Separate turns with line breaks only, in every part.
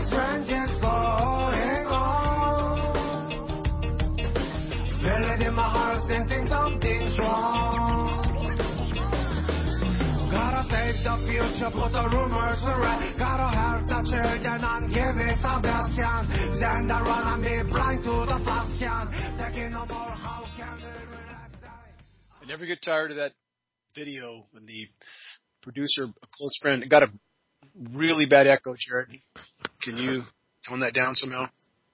Strange is going on. Feel it in my heart, sensing something's wrong. Gotta save the future, put the rumors to rest. Gotta help the children and give it a best chance. Stand around and be blind to the fast can. Taking no more, how can we relax?
I never get tired of that video when the producer, a close friend, got a really bad echo, Jared. Can you tone that down somehow?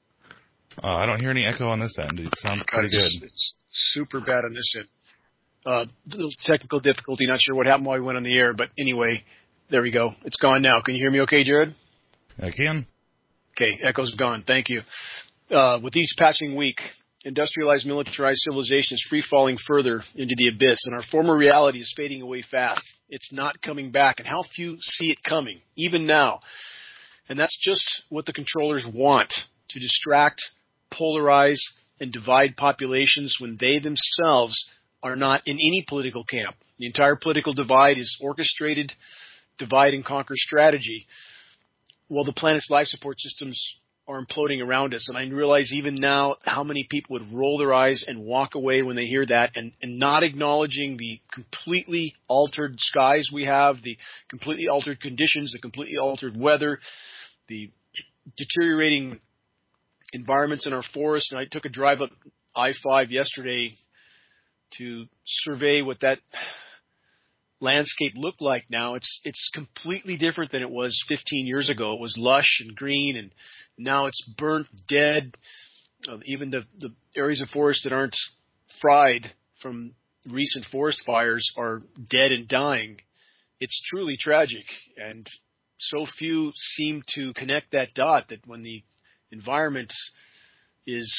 I don't hear any echo on this end. It sounds pretty good.
It's super bad on this end. Little technical difficulty. Not sure what happened while we went on the air, but anyway, there we go. It's gone now. Can you hear me okay, Jared?
I can.
Okay, echo's gone. Thank you. With each passing week, industrialized, militarized civilization is free-falling further into the abyss, and our former reality is fading away fast. It's not coming back, and how few see it coming, even now. And that's just what the controllers want, to distract, polarize, and divide populations when they themselves are not in any political camp. The entire political divide is orchestrated divide and conquer strategy, while the planet's life support systems are imploding around us. And I realize even now how many people would roll their eyes and walk away when they hear that, and not acknowledging the completely altered skies we have, the completely altered conditions, the completely altered weather, the deteriorating environments in our forests. And I took a drive up I-5 yesterday to survey what that landscape looked like now. It's completely different than it was 15 years ago. It was lush and green, and now it's burnt, dead. Even the areas of forest that aren't fried from recent forest fires are dead and dying. It's truly tragic, and so few seem to connect that dot, that when the environment is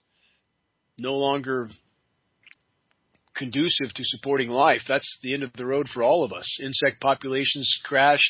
no longer conducive to supporting life, that's the end of the road for all of us. Insect populations crashed,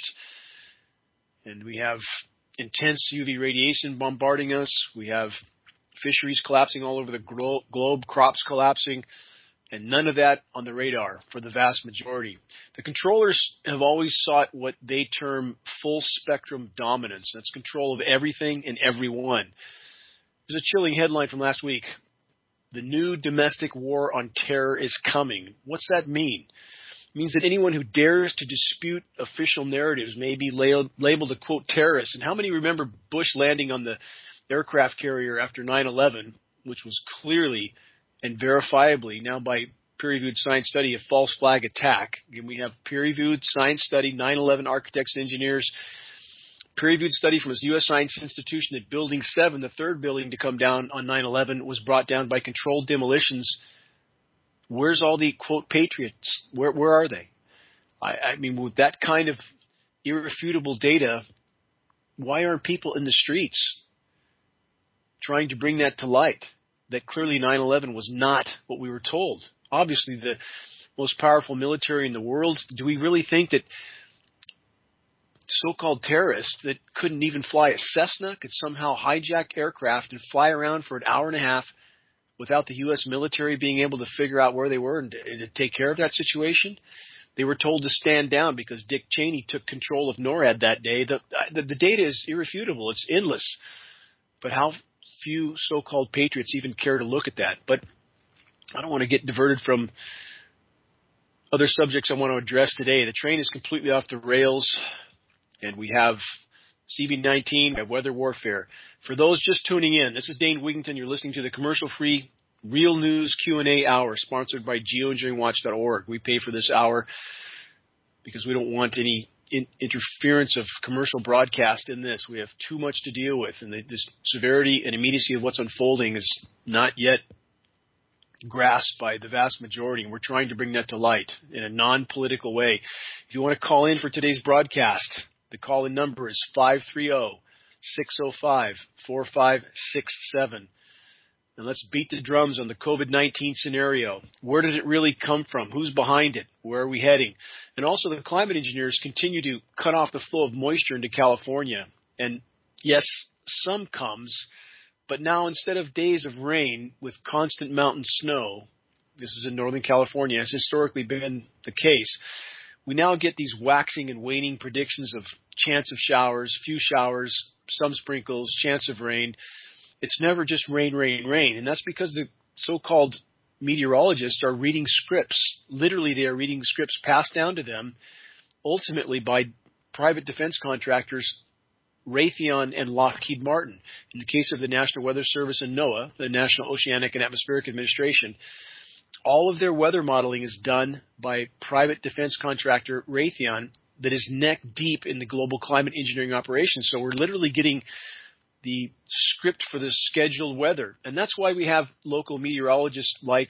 and we have intense UV radiation bombarding us. We have fisheries collapsing all over the globe, crops collapsing, and none of that on the radar for the vast majority. The controllers have always sought what they term full spectrum dominance. That's control of everything and everyone. There's a chilling headline from last week. The new domestic war on terror is coming. What's that mean? It means that anyone who dares to dispute official narratives may be labeled a, quote, terrorist. And how many remember Bush landing on the aircraft carrier after 9/11, which was clearly and verifiably, now by peer-reviewed science study, a false flag attack? Again, we have peer-reviewed science study, 9/11 architects and engineers, peer-reviewed study from the U.S. Science Institution that Building 7, the third building to come down on 9/11, was brought down by controlled demolitions. Where's all the, quote, patriots? Where are they? I mean, with that kind of irrefutable data, why aren't people in the streets trying to bring that to light? That clearly 9/11 was not what we were told. Obviously, the most powerful military in the world. Do we really think that so-called terrorists that couldn't even fly a Cessna could somehow hijack aircraft and fly around for an hour and a half without the U.S. military being able to figure out where they were and to take care of that situation? They were told to stand down because Dick Cheney took control of NORAD that day. The data is irrefutable. It's endless. But how few so-called patriots even care to look at that? But I don't want to get diverted from other subjects I want to address today. The train is completely off the rails. And we have CV-19, we have weather warfare. For those just tuning in, this is Dane Wigington. You're listening to the commercial-free Real News Q&A Hour, sponsored by geoengineeringwatch.org. We pay for this hour because we don't want any interference of commercial broadcast in this. We have too much to deal with, and the severity and immediacy of what's unfolding is not yet grasped by the vast majority, and we're trying to bring that to light in a non-political way. If you want to call in for today's broadcast, the call-in number is 530-605-4567. And let's beat the drums on the COVID-19 scenario. Where did it really come from? Who's behind it? Where are we heading? And also, the climate engineers continue to cut off the flow of moisture into California. And yes, some comes, but now instead of days of rain with constant mountain snow, this is in Northern California, has historically been the case, we now get these waxing and waning predictions of chance of showers, few showers, some sprinkles, chance of rain. It's never just rain, rain, rain. And that's because the so-called meteorologists are reading scripts. Literally, they are reading scripts passed down to them, ultimately by private defense contractors, Raytheon and Lockheed Martin. In the case of the National Weather Service and NOAA, the National Oceanic and Atmospheric Administration, all of their weather modeling is done by private defense contractor Raytheon that is neck deep in the global climate engineering operations. So we're literally getting the script for the scheduled weather. And that's why we have local meteorologists like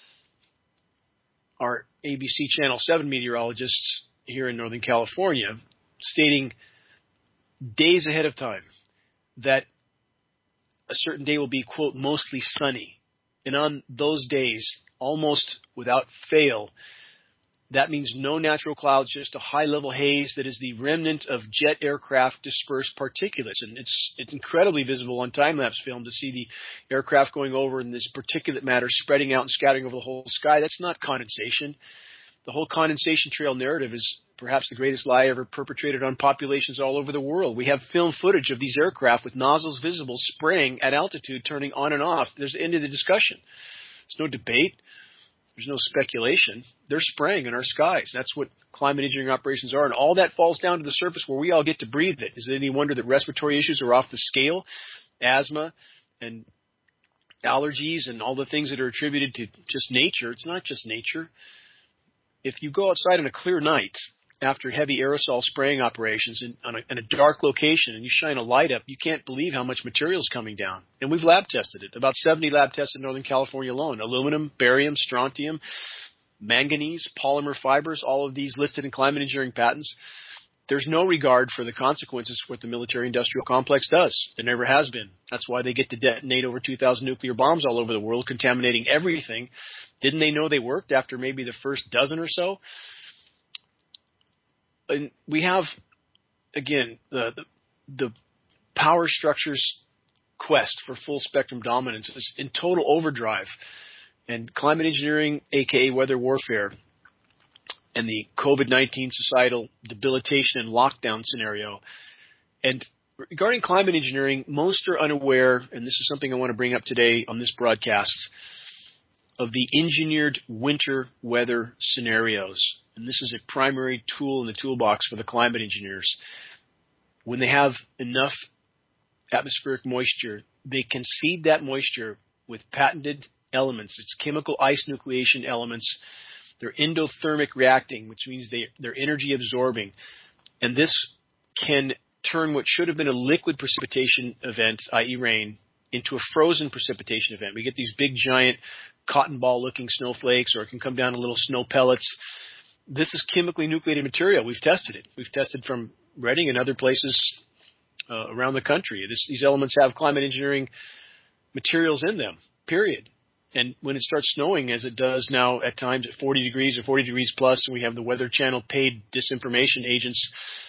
our ABC Channel 7 meteorologists here in Northern California stating days ahead of time that a certain day will be, quote, mostly sunny. And on those days, almost without fail, that means no natural clouds, just a high-level haze that is the remnant of jet aircraft dispersed particulates. And it's incredibly visible on time-lapse film to see the aircraft going over and this particulate matter spreading out and scattering over the whole sky. That's not condensation. The whole condensation trail narrative is perhaps the greatest lie ever perpetrated on populations all over the world. We have film footage of these aircraft with nozzles visible spraying at altitude, turning on and off. There's the end of the discussion. There's no debate. There's no speculation. They're spraying in our skies. That's what climate engineering operations are. And all that falls down to the surface where we all get to breathe it. Is it any wonder that respiratory issues are off the scale? Asthma and allergies and all the things that are attributed to just nature. It's not just nature. If you go outside on a clear night after heavy aerosol spraying operations in a dark location and you shine a light up, you can't believe how much material is coming down. And we've lab tested it. About 70 lab tests in Northern California alone. Aluminum, barium, strontium, manganese, polymer fibers, all of these listed in climate engineering patents. There's no regard for the consequences for what the military-industrial complex does. There never has been. That's why they get to detonate over 2,000 nuclear bombs all over the world, contaminating everything. Didn't they know they worked after maybe the first dozen or so? And we have, again, the power structure's quest for full spectrum dominance is in total overdrive. And climate engineering, aka weather warfare, and the COVID-19 societal debilitation and lockdown scenario. And regarding climate engineering, most are unaware, and this is something I want to bring up today on this broadcast, of the engineered winter weather scenarios. And this is a primary tool in the toolbox for the climate engineers. When they have enough atmospheric moisture, they can seed that moisture with patented elements. It's chemical ice nucleation elements. They're endothermic reacting, which means they're energy absorbing. And this can turn what should have been a liquid precipitation event, i.e. rain, into a frozen precipitation event. We get these big, giant, cotton ball-looking snowflakes, or it can come down to little snow pellets. This is chemically nucleated material. We've tested it. We've tested from Redding and other places around the country. These elements have climate engineering materials in them, period. And when it starts snowing, as it does now at times at 40 degrees or 40 degrees plus, and we have the Weather Channel paid disinformation agents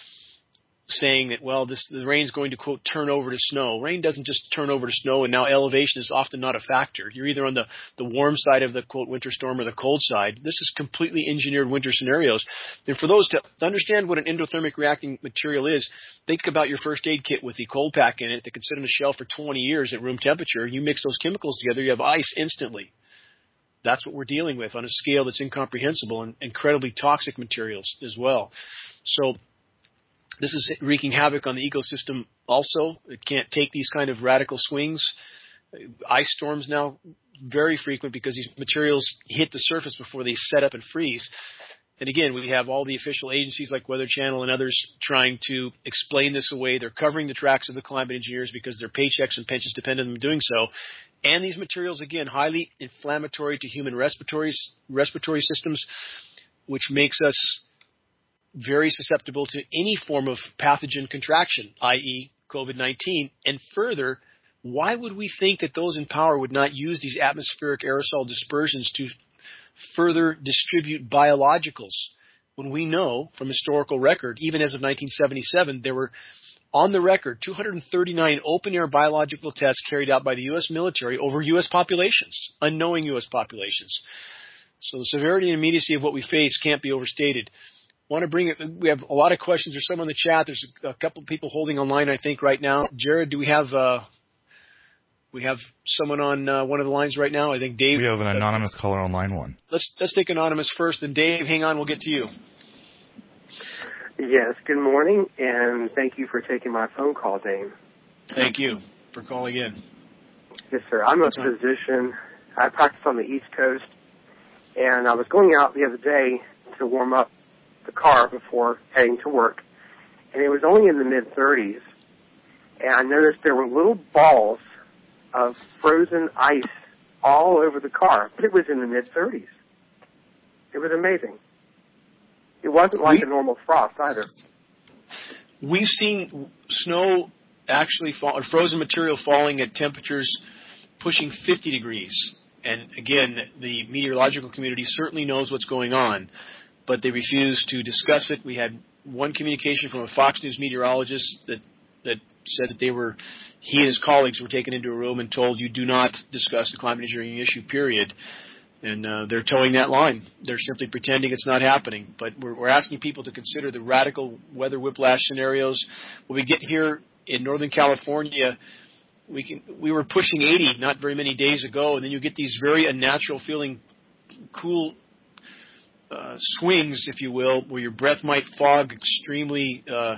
saying that, well, the rain's going to, quote, turn over to snow. Rain doesn't just turn over to snow, and now elevation is often not a factor. You're either on the warm side of the, quote, winter storm or the cold side. This is completely engineered winter scenarios. And for those to understand what an endothermic reacting material is, think about your first aid kit with the cold pack in it that can sit on a shelf for 20 years at room temperature. You mix those chemicals together, you have ice instantly. That's what we're dealing with on a scale that's incomprehensible, and incredibly toxic materials as well. So this is wreaking havoc on the ecosystem also. It can't take these kind of radical swings. Ice storms now very frequent because these materials hit the surface before they set up and freeze. And again, we have all the official agencies like Weather Channel and others trying to explain this away. They're covering the tracks of the climate engineers because their paychecks and pensions depend on them doing so. And these materials, again, highly inflammatory to human respiratory systems, which makes us very susceptible to any form of pathogen contraction, i.e. COVID-19. And further, why would we think that those in power would not use these atmospheric aerosol dispersions to further distribute biologicals when we know from historical record, even as of 1977, there were on the record 239 open-air biological tests carried out by the U.S. military over U.S. populations, unknowing U.S. populations. So the severity and immediacy of what we face can't be overstated. Want to bring it? We have a lot of questions. There's some in the chat. There's a couple of people holding online, I think, right now. Jared, do we have someone on one of the lines right now? I think Dave.
We have an anonymous caller on line one.
Let's take anonymous first, then Dave. Hang on, we'll get to you.
Yes. Good morning, and thank you for taking my phone call, Dave.
Thank you for calling in.
Yes, sir. I'm a physician. I practice on the East Coast, and I was going out the other day to warm up the car before heading to work, and it was only in the mid-30s, and I noticed there were little balls of frozen ice all over the car, but it was in the mid-30s. It was amazing. It wasn't like a normal frost either.
We've seen snow actually fall, or frozen material falling at temperatures pushing 50 degrees. And again, the meteorological community certainly knows what's going on, but they refuse to discuss it. We had one communication from a Fox News meteorologist that said that he and his colleagues were taken into a room and told, you do not discuss the climate engineering issue, period. And they're towing that line. They're simply pretending it's not happening. But we're asking people to consider the radical weather whiplash scenarios. When we get here in Northern California, we were pushing 80 not very many days ago, and then you get these very unnatural feeling cool swings, if you will, where your breath might fog extremely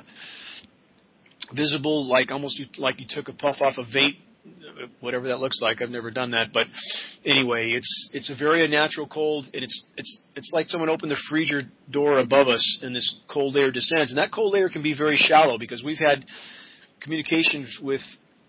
visible, like you took a puff off a vape, whatever that looks like. I've never done that, but anyway, it's a very unnatural cold, and it's like someone opened the freezer door above us, and this cold layer descends, and that cold layer can be very shallow because we've had communications with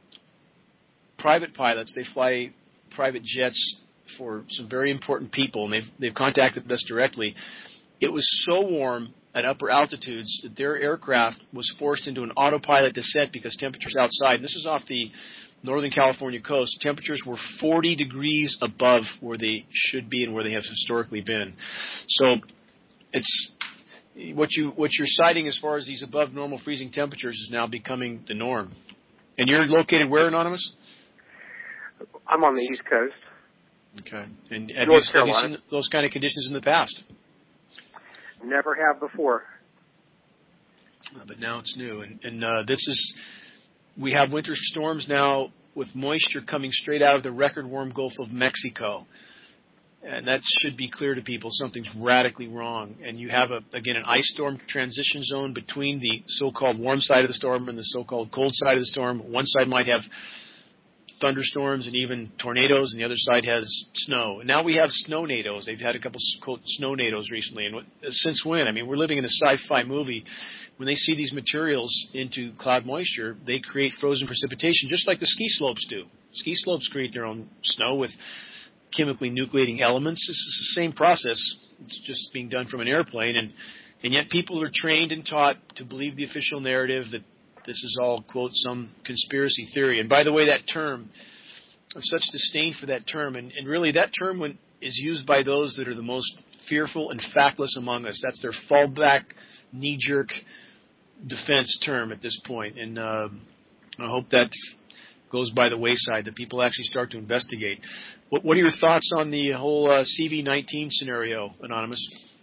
private pilots. They fly private jets for some very important people, and they've contacted us directly. It was so warm at upper altitudes that their aircraft was forced into an autopilot descent because temperatures outside, and this is off the Northern California coast, temperatures were 40 degrees above where they should be and where they have historically been. So it's what you're citing as far as these above normal freezing temperatures is now becoming the norm. And you're located where, Anonymous?
I'm on the East Coast.
Okay. And have you seen those kind of conditions in the past?
Never have before.
But now it's new. And we have winter storms now with moisture coming straight out of the record warm Gulf of Mexico. And that should be clear to people. Something's radically wrong. And you have, again, an ice storm transition zone between the so-called warm side of the storm and the so-called cold side of the storm. One side might have thunderstorms and even tornadoes, and the other side has snow. And now we have snow-nados. They've had a couple snow-nados recently. And since when? I mean, we're living in a sci-fi movie. When they see these materials into cloud moisture, they create frozen precipitation, just like the ski slopes do. Ski slopes create their own snow with chemically nucleating elements. This is the same process. It's just being done from an airplane. And yet people are trained and taught to believe the official narrative that this is all, quote, some conspiracy theory. And by the way, that term, I have such disdain for that term. And really that term is used by those that are the most fearful and factless among us. That's their fallback, knee-jerk defense term at this point. And I hope that goes by the wayside, that people actually start to investigate. What are your thoughts on the whole CV-19 scenario, Anonymous?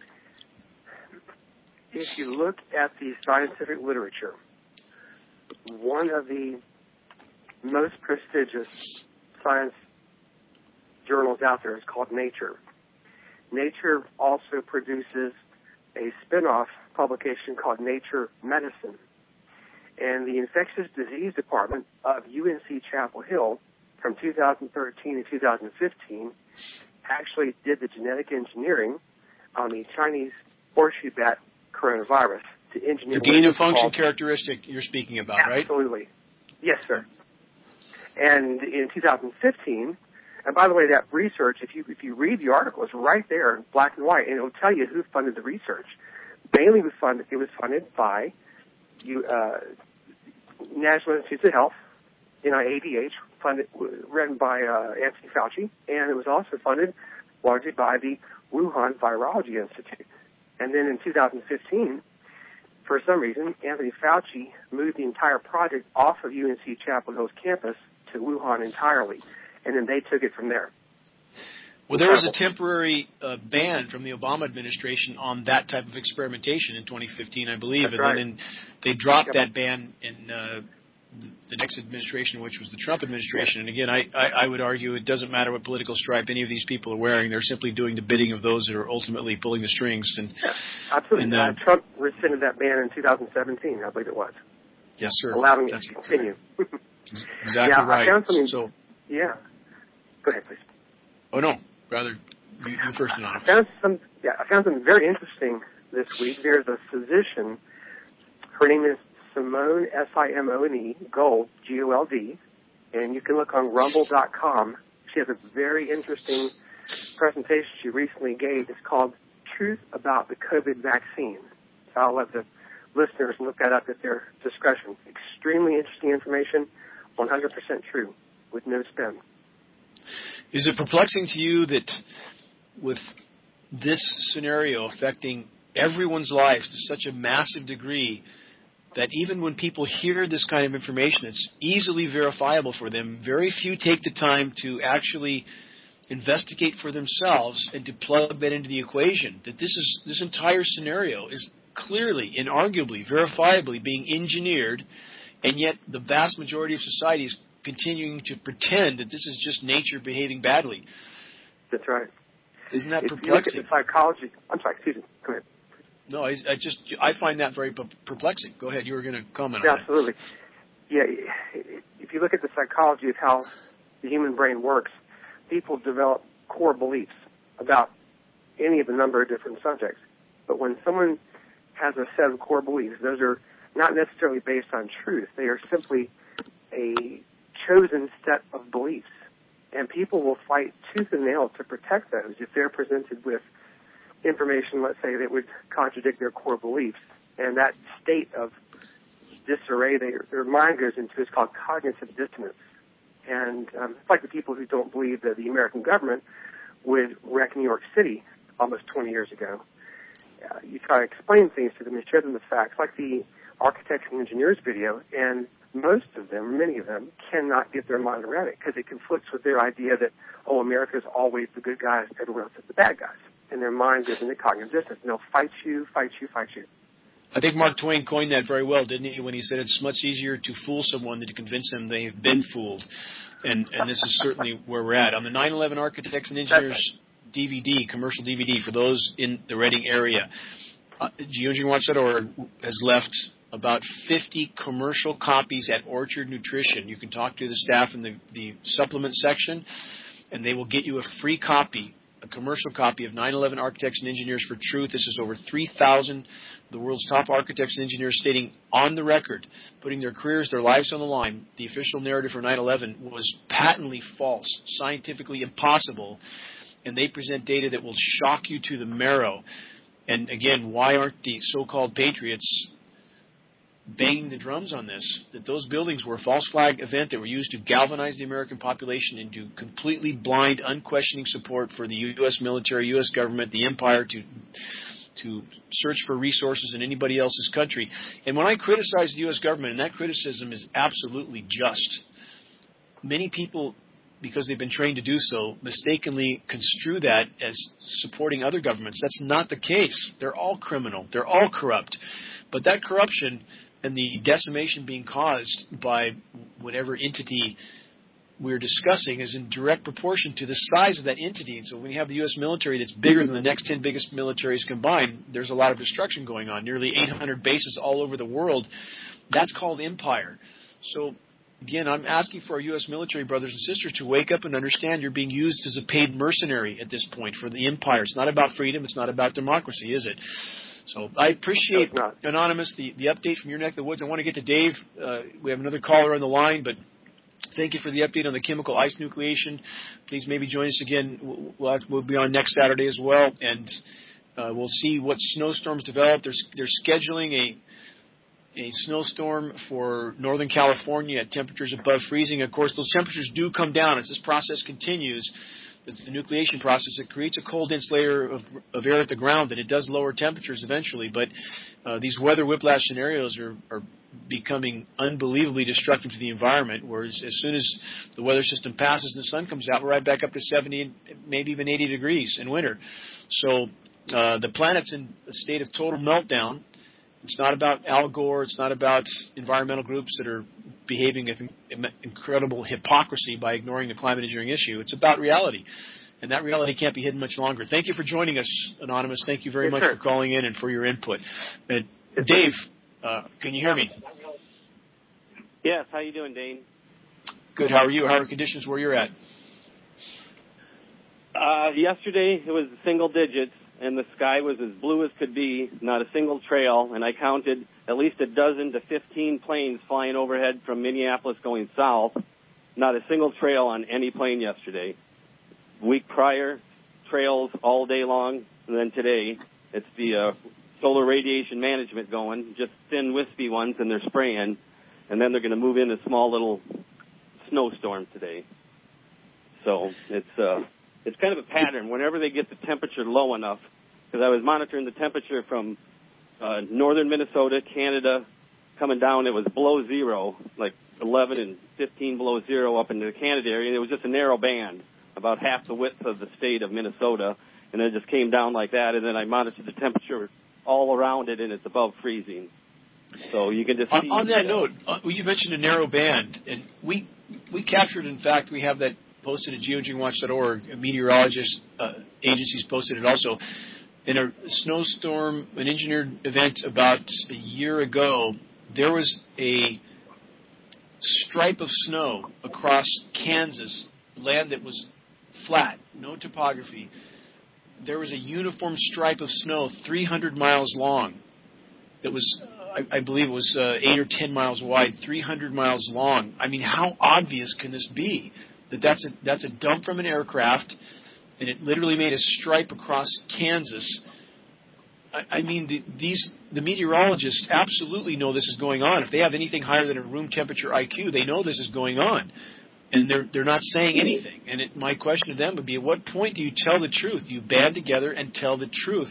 If you look at the scientific literature, one of the most prestigious science journals out there is called Nature. Nature also produces a spin-off publication called Nature Medicine. And the infectious disease department of UNC Chapel Hill from 2013 to 2015 actually did the genetic engineering on the Chinese horseshoe bat coronavirus to engineer
the gain of function characteristic you're speaking about, right?
Absolutely. Yes, sir. And in 2015, and by the way, that research, if you read the article, it's right there in black and white, and it'll tell you who funded the research. Mainly it was funded by National Institutes of Health, NIADH, written by Anthony Fauci, and it was also funded largely by the Wuhan Virology Institute. And then in 2015, for some reason, Anthony Fauci moved the entire project off of UNC Chapel Hill's campus to Wuhan entirely, and then they took it from there.
Well, there was a temporary ban from the Obama administration on that type of experimentation in 2015, I believe.
That's right.
Then they dropped that ban in the next administration, which was the Trump administration. And again, I would argue it doesn't matter what political stripe any of these people are wearing. They're simply doing the bidding of those that are ultimately pulling the strings. And
absolutely. Trump rescinded that ban in 2017, I believe it was.
Yes, sir.
Allowing it to continue.
Exactly right.
I found something. Yeah. Go ahead, please.
Oh, no. Rather, you first, Anonymous.
I found something very interesting this week. There's a physician. Her name is Simone, Simone, Gold, Gold, and you can look on rumble.com. She has a very interesting presentation she recently gave. It's called Truth About the COVID Vaccine. So I'll let the listeners look that up at their discretion. Extremely interesting information, 100% true, with no spin.
Is it perplexing to you that with this scenario affecting everyone's life to such a massive degree that even when people hear this kind of information, it's easily verifiable for them, very few take the time to actually investigate for themselves and to plug that into the equation, that this entire scenario is clearly, inarguably, verifiably being engineered, and yet the vast majority of society is continuing to pretend that this is just nature behaving badly.
That's right.
Isn't that
perplexing?
perplexing?
If you look at the psychology, I'm sorry, excuse me. Go ahead.
No, I find that very perplexing. Go ahead. You were going to comment on that.
Absolutely. Yeah, if you look at the psychology of how the human brain works, people develop core beliefs about any of a number of different subjects. But when someone has a set of core beliefs, those are not necessarily based on truth. They are simply a chosen set of beliefs. And people will fight tooth and nail to protect those if they're presented with information, let's say, that would contradict their core beliefs. And that state of disarray, their mind goes into, is called cognitive dissonance. And it's like the people who don't believe that the American government would wreck New York City almost 20 years ago. You try to explain things to them and show them the facts, like the architects and engineers video, and most of them, many of them, cannot get their mind around it because it conflicts with their idea that, America's always the good guys, everyone else is the bad guys. And their mind goes into cognitive dissonance, and they'll fight you.
I think Mark Twain coined that very well, didn't he, when he said it's much easier to fool someone than to convince them they've been fooled. And this is certainly where we're at. On the 9/11 Architects and Engineers DVD, commercial DVD, for those in the Reading area, Georgian Watchtower has left about 50 commercial copies at Orchard Nutrition. You can talk to the staff in the supplement section, and they will get you a free copy, a commercial copy of 9/11 Architects and Engineers for Truth. This is over 3,000 the world's top architects and engineers stating on the record, putting their careers, their lives on the line, the official narrative for 9/11 was patently false, scientifically impossible, and they present data that will shock you to the marrow. And again, why aren't the so-called patriots banging the drums on this, that those buildings were a false flag event that were used to galvanize the American population into completely blind, unquestioning support for the U.S. military, U.S. government, the empire to search for resources in anybody else's country. And when I criticize the U.S. government, and that criticism is absolutely just, many people, because they've been trained to do so, mistakenly construe that as supporting other governments. That's not the case. They're all criminal. They're all corrupt. But that corruption and the decimation being caused by whatever entity we're discussing is in direct proportion to the size of that entity. And so when you have the U.S. military that's bigger than the next 10 biggest militaries combined, there's a lot of destruction going on, nearly 800 bases all over the world. That's called empire. So, again, I'm asking for our U.S. military brothers and sisters to wake up and understand you're being used as a paid mercenary at this point for the empire. It's not about freedom. It's not about democracy, is it? So I appreciate, Anonymous, the update from your neck of the woods. I want to get to Dave. We have another caller on the line, but thank you for the update on the chemical ice nucleation. Please maybe join us again. We'll be on next Saturday as well, and we'll see what snowstorms develop. They're scheduling a snowstorm for Northern California at temperatures above freezing. Of course, those temperatures do come down as this process continues. It's the nucleation process. It creates a cold, dense layer of air at the ground, and it does lower temperatures eventually. But these weather whiplash scenarios are becoming unbelievably destructive to the environment, whereas as soon as the weather system passes and the sun comes out, we're right back up to 70 and maybe even 80 degrees in winter. So the planet's in a state of total meltdown. It's not about Al Gore. It's not about environmental groups that are behaving with incredible hypocrisy by ignoring the climate engineering issue. It's about reality. And that reality can't be hidden much longer. Thank you for joining us, Anonymous. Thank you very much for calling in and for your input. Dave, can you hear me?
Yes. How you doing, Dane?
Good. How are you? How are conditions where you're at?
Yesterday it was single digits, and the sky was as blue as could be, not a single trail, and I counted at least a dozen to 15 planes flying overhead from Minneapolis going south, not a single trail on any plane yesterday. Week prior, trails all day long, and then today it's the solar radiation management going, just thin, wispy ones, and they're spraying, and then they're going to move in a small little snowstorm today. So it's kind of a pattern. Whenever they get the temperature low enough, because I was monitoring the temperature from northern Minnesota, Canada, coming down, it was below zero, like 11 and 15 below zero up into the Canada area, and it was just a narrow band, about half the width of the state of Minnesota, and then it just came down like that, and then I monitored the temperature all around it, and it's above freezing. So you can just see.
On that note, you mentioned a narrow band, and we captured, in fact, we have that posted at geoengineeringwatch.org. A meteorologist agencies posted it also. In a snowstorm, an engineered event about a year ago, there was a stripe of snow across Kansas, land that was flat, no topography. There was a uniform stripe of snow 300 miles long that was, I believe it was 8 or 10 miles wide, 300 miles long. I mean, how obvious can this be? That's a dump from an aircraft, and it literally made a stripe across Kansas. I mean, the meteorologists absolutely know this is going on. If they have anything higher than a room temperature IQ, they know this is going on, and they're not saying anything. And my question to them would be, at what point do you tell the truth? You band together and tell the truth.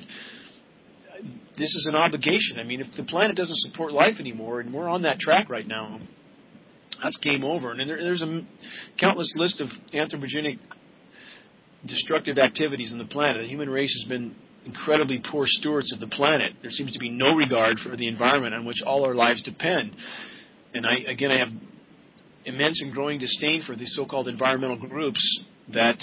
This is an obligation. I mean, if the planet doesn't support life anymore, and we're on that track right now, that's game over. And there's a countless list of anthropogenic destructive activities on the planet. The human race has been incredibly poor stewards of the planet. There seems to be no regard for the environment on which all our lives depend. And I have immense and growing disdain for these so-called environmental groups that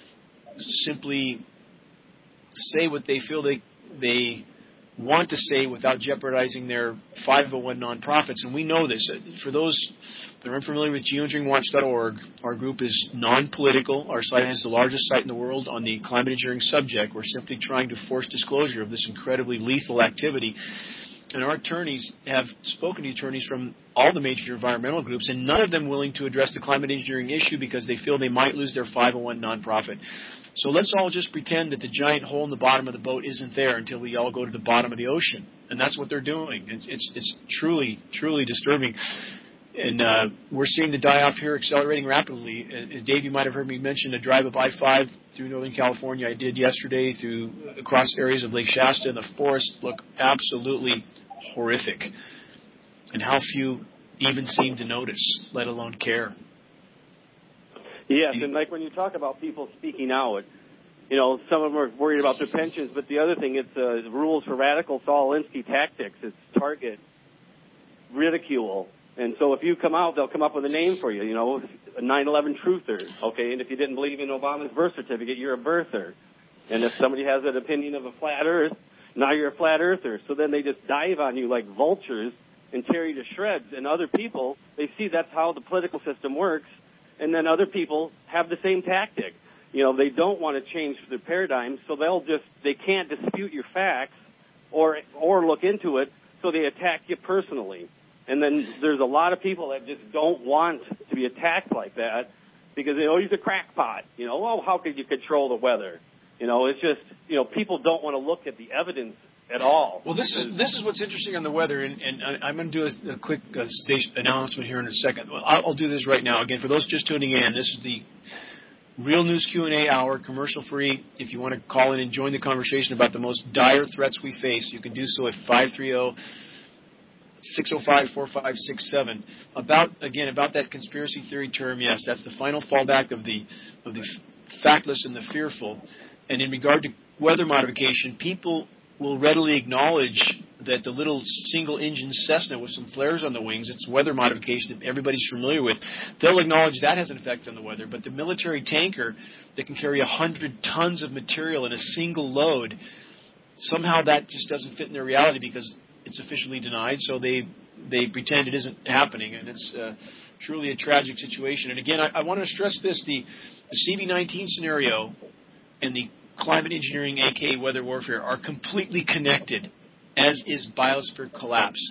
simply say what they feel they want to say without jeopardizing their 501 nonprofits. And we know this. For those that are unfamiliar with geoengineeringwatch.org, our group is non-political. Our site is the largest site in the world on the climate engineering subject. We're simply trying to force disclosure of this incredibly lethal activity. And our attorneys have spoken to attorneys from all the major environmental groups, and none of them willing to address the climate engineering issue because they feel they might lose their 501 nonprofit. So let's all just pretend that the giant hole in the bottom of the boat isn't there until we all go to the bottom of the ocean. And that's what they're doing. It's truly, truly disturbing. And we're seeing the die-off here accelerating rapidly. Dave, you might have heard me mention a drive of I-5 through Northern California I did yesterday across areas of Lake Shasta, and the forests look absolutely horrific. And how few even seem to notice, let alone care.
Yes, and like when you talk about people speaking out, some of them are worried about their pensions, but the other thing, it's rules for radical Saul Alinsky tactics. It's target, ridicule. And so if you come out, they'll come up with a name for you, a 9/11 truther, okay? And if you didn't believe in Obama's birth certificate, you're a birther. And if somebody has an opinion of a flat earth, now you're a flat earther. So then they just dive on you like vultures and tear you to shreds. And other people, they see that's how the political system works. And then other people have the same tactic. They don't want to change their paradigm, so they can't dispute your facts or look into it, so they attack you personally. And then there's a lot of people that just don't want to be attacked like that because he's a crackpot. How could you control the weather? It's just, people don't want to look at the evidence at all.
Well, this is what's interesting on the weather, and I'm going to do a quick station announcement here in a second. Well, I'll do this right now. Again, for those just tuning in, this is the Real News Q&A hour, commercial-free. If you want to call in and join the conversation about the most dire threats we face, you can do so at 605-4567. About that conspiracy theory term, yes, that's the final fallback of the factless and the fearful. And in regard to weather modification, people will readily acknowledge that the little single-engine Cessna with some flares on the wings, it's weather modification that everybody's familiar with. They'll acknowledge that has an effect on the weather. But the military tanker that can carry 100 tons of material in a single load, somehow that just doesn't fit in their reality because it's officially denied, so they pretend it isn't happening, and it's truly a tragic situation. And again, I want to stress this, the CV-19 scenario and the climate engineering, aka weather warfare, are completely connected, as is biosphere collapse.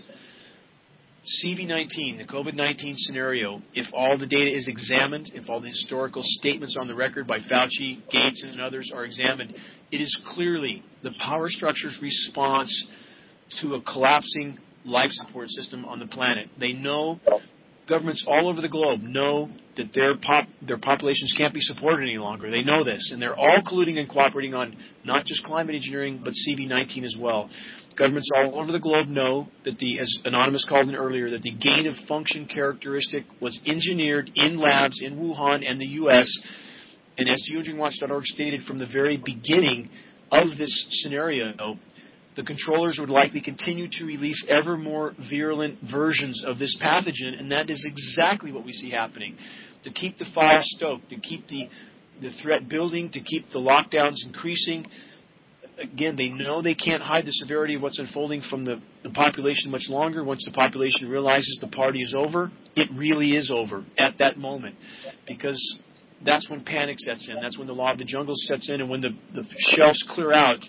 CV-19, the COVID-19 scenario, if all the data is examined, if all the historical statements on the record by Fauci, Gates, and others are examined, it is clearly the power structure's response to a collapsing life support system on the planet. They know, governments all over the globe know that their populations can't be supported any longer. They know this, and they're all colluding and cooperating on not just climate engineering, but CV-19 as well. Governments all over the globe know that as Anonymous called in earlier, that the gain of function characteristic was engineered in labs in Wuhan and the U.S., and as GeoEngineeringWatch.org stated from the very beginning of this scenario, the controllers would likely continue to release ever more virulent versions of this pathogen, and that is exactly what we see happening. To keep the fire stoked, to keep the threat building, to keep the lockdowns increasing. Again, they know they can't hide the severity of what's unfolding from the population much longer. Once the population realizes the party is over, it really is over at that moment, because that's when panic sets in. That's when the law of the jungle sets in, and when the shelves clear out,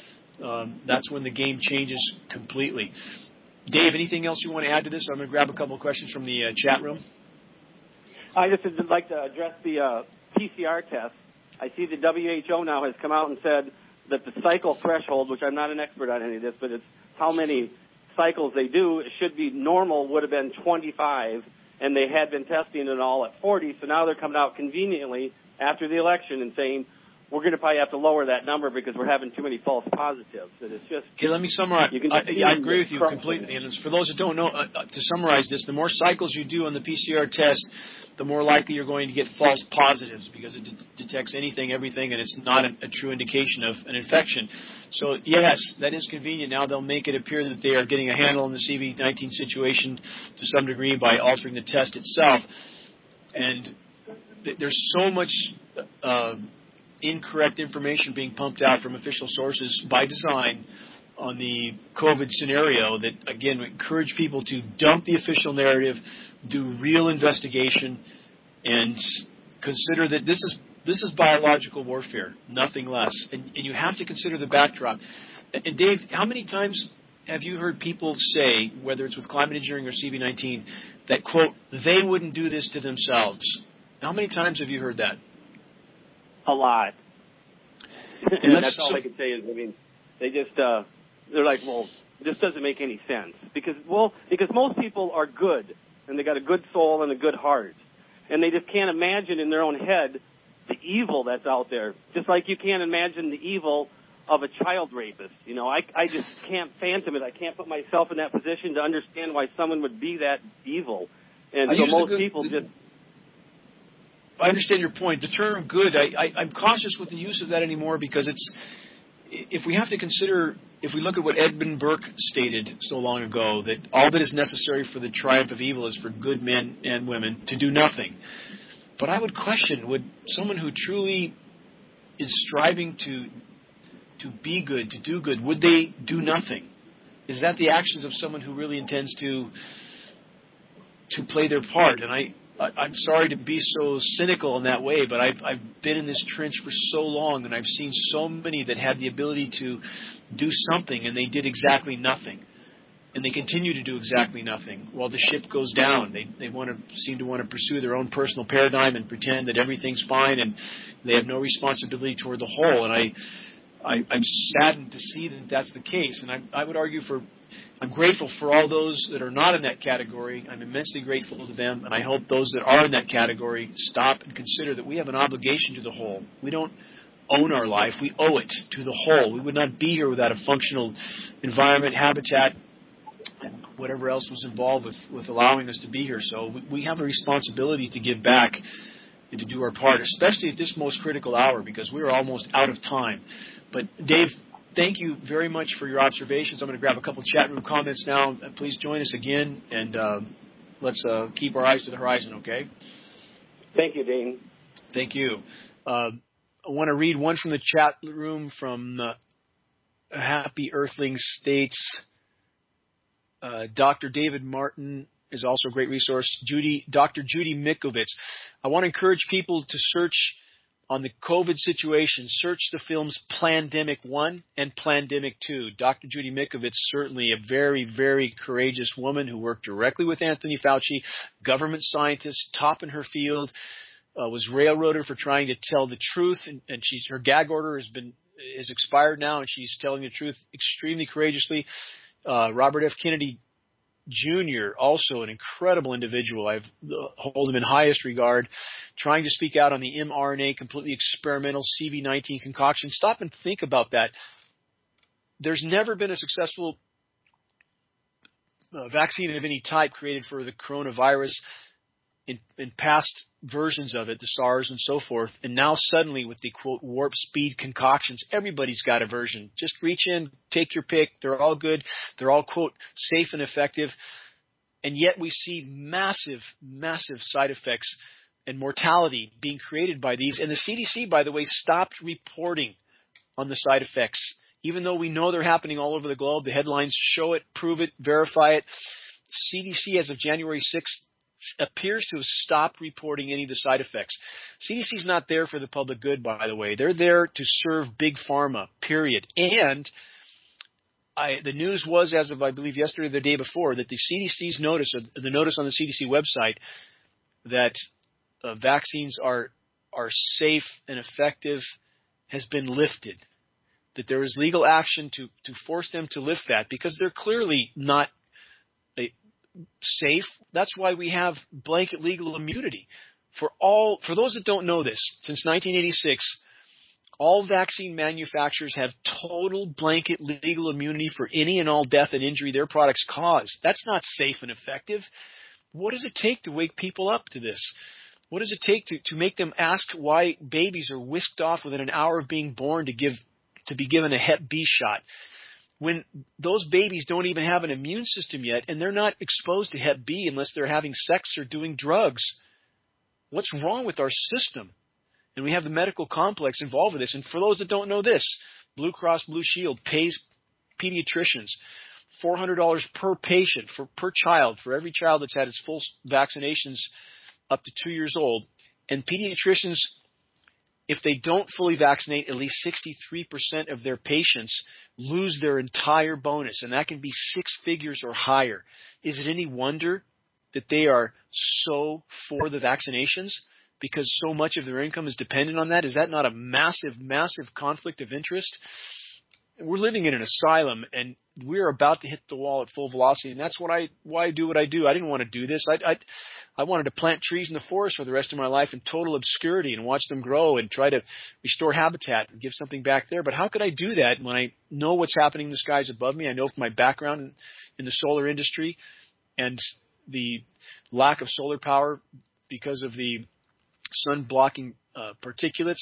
that's when the game changes completely. Dave, anything else you want to add to this? I'm going to grab a couple of questions from the chat room.
I just would like to address the PCR test. I see the WHO now has come out and said that the cycle threshold, which I'm not an expert on any of this, but it's how many cycles they do, it should be normal would have been 25, and they had been testing it all at 40, so now they're coming out conveniently after the election and saying, we're going to probably have to lower that number because we're having too many false positives. And it's just,
okay, let me summarize. I agree with you completely. And for those that don't know, to summarize this, the more cycles you do on the PCR test, the more likely you're going to get false positives because it detects anything, everything, and it's not a true indication of an infection. So, yes, that is convenient. Now they'll make it appear that they are getting a handle on the CV-19 situation to some degree by altering the test itself. And there's so much incorrect information being pumped out from official sources by design on the COVID scenario that, again, we encourage people to dump the official narrative, do real investigation, and consider that this is biological warfare, nothing less. And you have to consider the backdrop. And, Dave, how many times have you heard people say, whether it's with climate engineering or CV-19, that, quote, they wouldn't do this to themselves? How many times have you heard that?
A lot. And that's all I can say is, I mean, they just, they're like, well, this doesn't make any sense. Because most people are good, and they got a good soul and a good heart. And they just can't imagine in their own head the evil that's out there. Just like you can't imagine the evil of a child rapist. You know, I just can't fathom it. I can't put myself in that position to understand why someone would be that evil. And so most people just...
I understand your point. The term good, I'm cautious with the use of that anymore because if we have to consider, if we look at what Edmund Burke stated so long ago, that all that is necessary for the triumph of evil is for good men and women to do nothing. But I would question, would someone who truly is striving to be good, to do good, would they do nothing? Is that the actions of someone who really intends to play their part? And I'm sorry to be so cynical in that way, but I've been in this trench for so long, and I've seen so many that had the ability to do something, and they did exactly nothing. And they continue to do exactly nothing while the ship goes down. They seem to want to pursue their own personal paradigm and pretend that everything's fine, and they have no responsibility toward the whole. And I'm saddened to see that that's the case. And I would argue I'm grateful for all those that are not in that category. I'm immensely grateful to them, and I hope those that are in that category stop and consider that we have an obligation to the whole. We don't own our life. We owe it to the whole. We would not be here without a functional environment, habitat, whatever else was involved with allowing us to be here. So we have a responsibility to give back and to do our part, especially at this most critical hour, because we're almost out of time. But Dave, thank you very much for your observations. I'm going to grab a couple chat room comments now. Please join us again, and let's keep our eyes to the horizon, okay?
Thank you, Dane.
Thank you. I want to read one from the chat room from Happy Earthling States. Dr. David Martin is also a great resource. Dr. Judy Mikovits. I want to encourage people to search on the COVID situation. Search the films Plandemic 1 and Plandemic 2. Dr. Judy Mikovits, certainly a very, very courageous woman who worked directly with Anthony Fauci, government scientist, top in her field, was railroaded for trying to tell the truth, and her gag order is expired now, and she's telling the truth extremely courageously. Robert F. Kennedy Jr., also an incredible individual. I hold him in highest regard, trying to speak out on the mRNA, completely experimental CV-19 concoction. Stop and think about that. There's never been a successful vaccine of any type created for the coronavirus in past versions of it, the SARS and so forth, and now suddenly with the, quote, warp speed concoctions, everybody's got a version. Just reach in, take your pick. They're all good. They're all, quote, safe and effective. And yet we see massive, massive side effects and mortality being created by these. And the CDC, by the way, stopped reporting on the side effects. Even though we know they're happening all over the globe, the headlines show it, prove it, verify it. CDC, as of January 6th, appears to have stopped reporting any of the side effects. CDC's not there for the public good, by the way. They're there to serve big pharma, period. And the news was, as of, I believe, yesterday or the day before, that the CDC's notice, or the notice on the CDC website, that vaccines are safe and effective has been lifted. That there is legal action to force them to lift that, because they're clearly not safe. That's why we have blanket legal immunity. For those that don't know this, since 1986, all vaccine manufacturers have total blanket legal immunity for any and all death and injury their products cause. That's not safe and effective. What does it take to wake people up to this? What does it take to make them ask why babies are whisked off within an hour of being born to be given a Hep B shot, when those babies don't even have an immune system yet, and they're not exposed to Hep B unless they're having sex or doing drugs? What's wrong with our system? And we have the medical complex involved with this. And for those that don't know this, Blue Cross Blue Shield pays pediatricians $400 per patient, per child, for every child that's had its full vaccinations up to 2 years old. And pediatricians, if they don't fully vaccinate, at least 63% of their patients lose their entire bonus, and that can be six figures or higher. Is it any wonder that they are so for the vaccinations? Because so much of their income is dependent on that? Is that not a massive, massive conflict of interest? We're living in an asylum, and we're about to hit the wall at full velocity, and that's why I do what I do. I didn't want to do this. I wanted to plant trees in the forest for the rest of my life in total obscurity and watch them grow and try to restore habitat and give something back there. But how could I do that when I know what's happening in the skies above me? I know from my background in the solar industry and the lack of solar power because of the sun-blocking particulates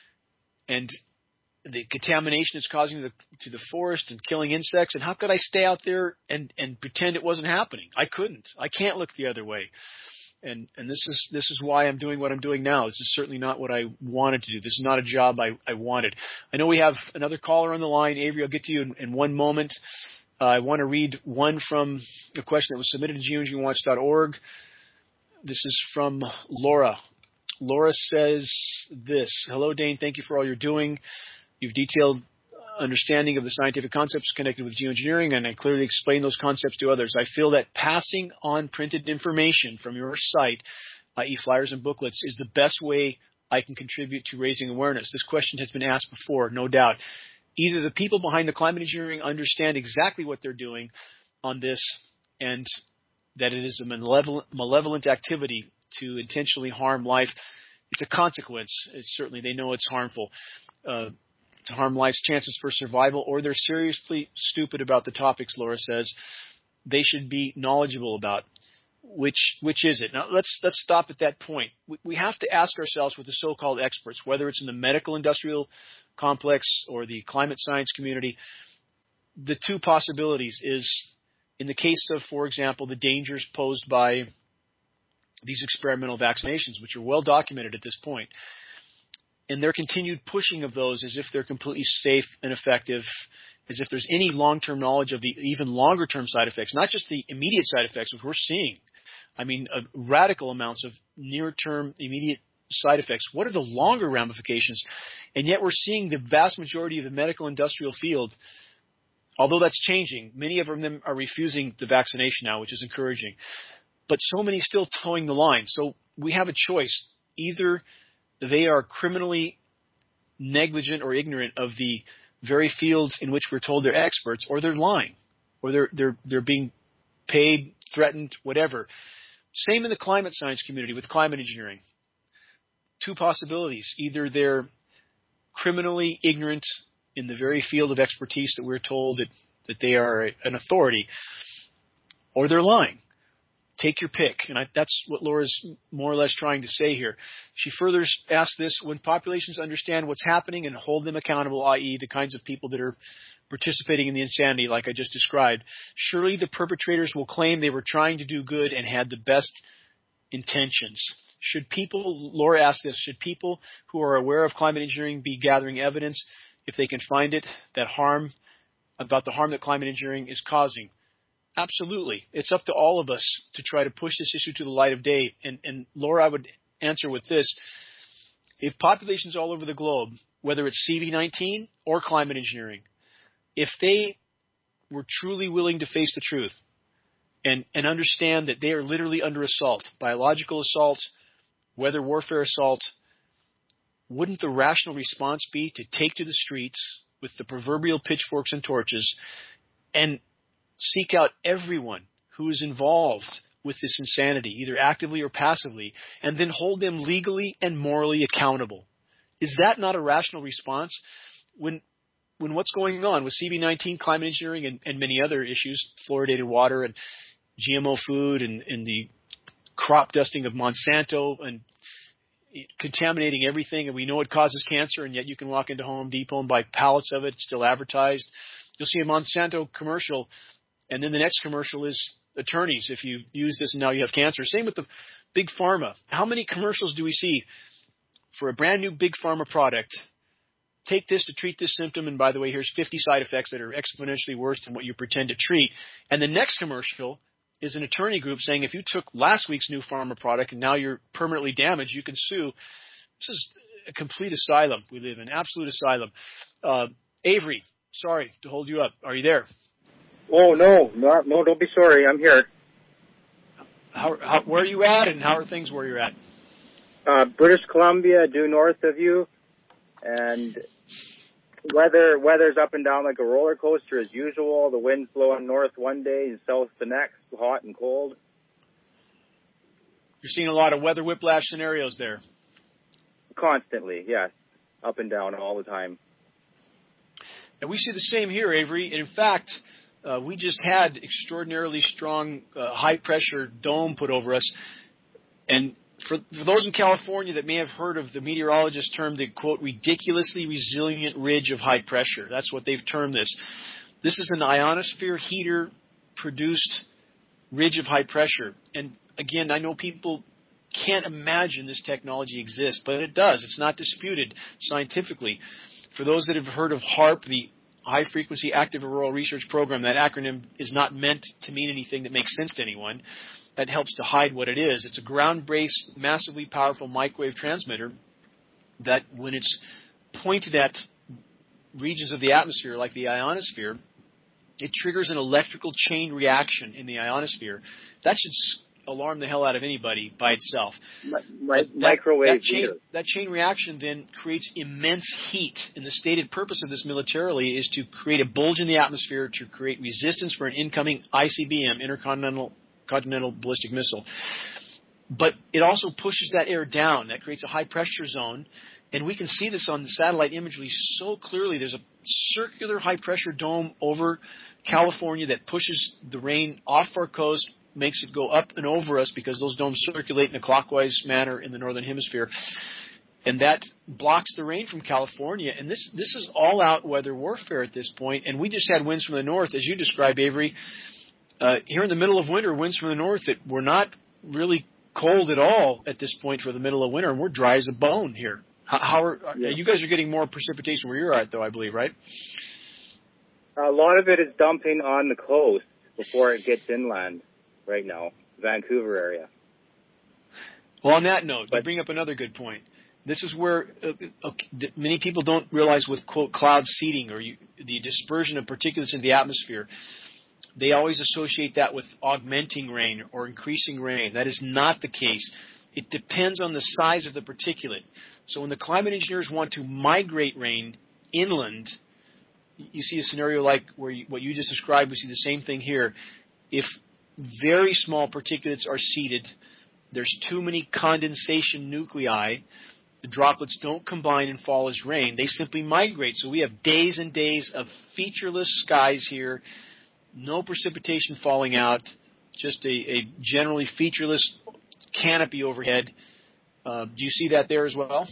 and the contamination it's causing to the forest and killing insects. And how could I stay out there and pretend it wasn't happening? I couldn't. I can't look the other way. And this is why I'm doing what I'm doing now. This is certainly not what I wanted to do. This is not a job I wanted. I know we have another caller on the line. Avery, I'll get to you in one moment. I want to read one from the question that was submitted to geoengineeringwatch.org. This is from Laura. Laura says this: Hello, Dane. Thank you for all you're doing. You've detailed understanding of the scientific concepts connected with geoengineering, and I clearly explain those concepts to others. I feel that passing on printed information from your site, i.e. flyers and booklets, is the best way I can contribute to raising awareness. This question has been asked before, no doubt. Either the people behind the climate engineering understand exactly what they're doing on this and that it is a malevolent activity to intentionally harm life. It's a consequence. Certainly they know it's harmful. To harm life's chances for survival, or they're seriously stupid about the topics, Laura says. they should be knowledgeable about. Which is it? Now let's stop at that point. We have to ask ourselves with the so-called experts, whether it's in the medical industrial complex or the climate science community, the two possibilities is, in the case of, for example, the dangers posed by these experimental vaccinations, which are well documented at this point, and their continued pushing of those as if they're completely safe and effective, as if there's any long-term knowledge of the even longer-term side effects, not just the immediate side effects, which we're seeing. I mean, radical amounts of near-term immediate side effects. What are the longer ramifications? And yet we're seeing the vast majority of the medical industrial field, although that's changing, many of them are refusing the vaccination now, which is encouraging. But so many still towing the line. So we have a choice. Either they are criminally negligent or ignorant of the very fields in which we're told they're experts, or they're lying, or they're being paid, threatened, whatever. Same in the climate science community with climate engineering. Two possibilities. Either they're criminally ignorant in the very field of expertise that we're told that they are an authority, or they're lying. Take your pick. And that's what Laura's more or less trying to say here. She further asks this: when populations understand what's happening and hold them accountable, i.e. the kinds of people that are participating in the insanity like I just described, surely the perpetrators will claim they were trying to do good and had the best intentions. Should people, Laura asked this, should people who are aware of climate engineering be gathering evidence, if they can find it, about the harm that climate engineering is causing? Absolutely. It's up to all of us to try to push this issue to the light of day. And Laura, I would answer with this. If populations all over the globe, whether it's CV-19 or climate engineering, if they were truly willing to face the truth and understand that they are literally under assault, biological assault, weather warfare assault, wouldn't the rational response be to take to the streets with the proverbial pitchforks and torches and seek out everyone who is involved with this insanity, either actively or passively, and then hold them legally and morally accountable? Is that not a rational response? When what's going on with CV-19, climate engineering, and many other issues, fluoridated water and GMO food and the crop dusting of Monsanto and contaminating everything, and we know it causes cancer, and yet you can walk into Home Depot and buy pallets of it, it's still advertised. You'll see a Monsanto commercial, and then the next commercial is attorneys if you use this and now you have cancer. Same with the big pharma. How many commercials do we see for a brand new big pharma product? Take this to treat this symptom, and by the way, here's 50 side effects that are exponentially worse than what you pretend to treat. And the next commercial is an attorney group saying if you took last week's new pharma product and now you're permanently damaged, you can sue. This is a complete asylum we live in, absolute asylum. Avery, sorry to hold you up. Are you there?
Oh, no, don't be sorry. I'm here.
Where are you at, and how are things where you're at?
British Columbia, due north of you, and weather's up and down like a roller coaster as usual. The wind's blowing north one day and south the next, hot and cold.
You're seeing a lot of weather whiplash scenarios there.
Constantly, yes. Up and down all the time.
And we see the same here, Avery. And in fact, we just had extraordinarily strong high-pressure dome put over us. And for those in California that may have heard of the meteorologist term the, quote, ridiculously resilient ridge of high pressure. That's what they've termed this. This is an ionosphere heater-produced ridge of high pressure. And again, I know people can't imagine this technology exists, but it does. It's not disputed scientifically. For those that have heard of HAARP, the High Frequency Active Auroral Research Program, that acronym is not meant to mean anything that makes sense to anyone. That helps to hide what it is. It's a ground-based, massively powerful microwave transmitter that, when it's pointed at regions of the atmosphere like the ionosphere, it triggers an electrical chain reaction in the ionosphere. That should alarm the hell out of anybody by itself.
Microwave
that chain reaction then creates immense heat, and the stated purpose of this militarily is to create a bulge in the atmosphere to create resistance for an incoming ICBM, intercontinental ballistic missile. but it also pushes that air down. That creates a high-pressure zone, and we can see this on the satellite imagery so clearly. There's a circular high-pressure dome over California that pushes the rain off our coast, makes it go up and over us because those domes circulate in a clockwise manner in the northern hemisphere. And that blocks the rain from California. And this is all-out weather warfare at this point. And we just had winds from the north, as you described, Avery. Here in the middle of winter, winds from the north that were not really cold at all at this point for the middle of winter, and we're dry as a bone here. You guys are getting more precipitation where you're at, though, I believe, right?
A lot of it is dumping on the coast before it gets inland right now, Vancouver area.
Well, on that note, you bring up another good point. This is where many people don't realize with, quote, cloud seeding or the dispersion of particulates in the atmosphere. They always associate that with augmenting rain or increasing rain. That is not the case. It depends on the size of the particulate. So when the climate engineers want to migrate rain inland, you see a scenario like what you just described. We see the same thing here. If very small particulates are seeded, there's too many condensation nuclei, the droplets don't combine and fall as rain. They simply migrate. So we have days and days of featureless skies here, no precipitation falling out, just a generally featureless canopy overhead. Do you see that there as well?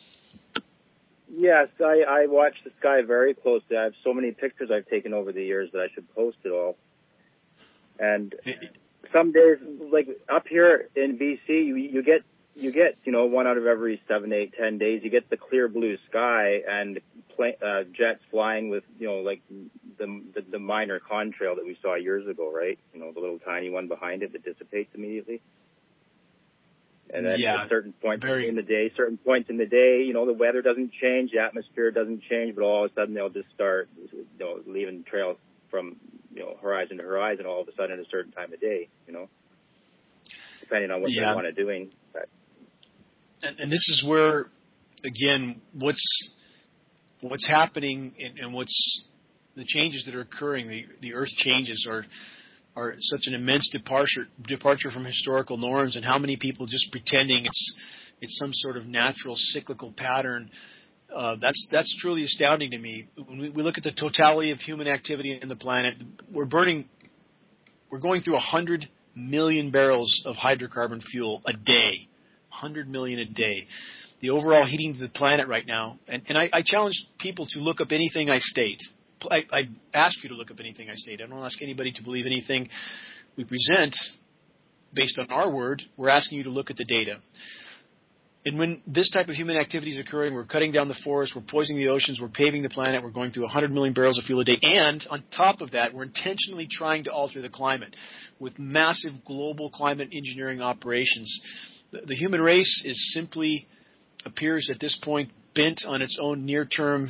Yes, I watch the sky very closely. I have so many pictures I've taken over the years that I should post it all. And some days, like up here in BC, you get 1 out of every 7, 8, 10 days, you get the clear blue sky and jets flying with, like the minor contrail that we saw years ago, right? The little tiny one behind it that dissipates immediately. And then at certain points in the day, the weather doesn't change, the atmosphere doesn't change, but all of a sudden they'll just start, leaving trails from, horizon to horizon all of a sudden at a certain time of day, depending on what they want to doing. But.
And this is where, again, what's happening and what's the changes that are occurring, the Earth changes are such an immense departure from historical norms, and how many people just pretending it's some sort of natural cyclical pattern. That's truly astounding to me. When we look at the totality of human activity in the planet, we're going through 100 million barrels of hydrocarbon fuel a day. 100 million a day. The overall heating of the planet right now, and I challenge people to look up anything I state. I ask you to look up anything I state. I don't ask anybody to believe anything we present based on our word. We're asking you to look at the data. And when this type of human activity is occurring, we're cutting down the forests, we're poisoning the oceans, we're paving the planet, we're going through 100 million barrels of fuel a day, and on top of that, we're intentionally trying to alter the climate with massive global climate engineering operations. The human race is simply appears at this point bent on its own near-term